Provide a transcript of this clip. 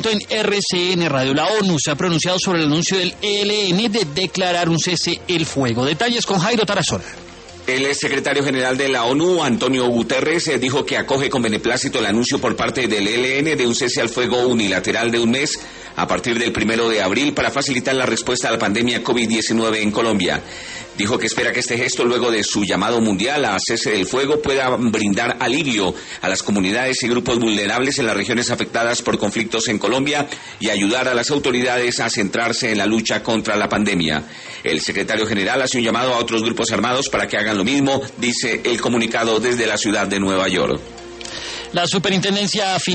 En RCN Radio, la ONU se ha pronunciado sobre el anuncio del ELN de declarar un cese el fuego. Detalles con Jairo Tarazona. El secretario general de la ONU, Antonio Guterres, dijo que acoge con beneplácito el anuncio por parte del ELN de un cese al fuego unilateral de un mes a partir del 1 de abril para facilitar la respuesta a la pandemia COVID-19 en Colombia. Dijo que espera que este gesto, luego de su llamado mundial a cese del fuego, pueda brindar alivio a las comunidades y grupos vulnerables en las regiones afectadas por conflictos en Colombia y ayudar a las autoridades a centrarse en la lucha contra la pandemia. El secretario general hace un llamado a otros grupos armados para que hagan lo mismo, dice el comunicado desde la ciudad de Nueva York. La superintendencia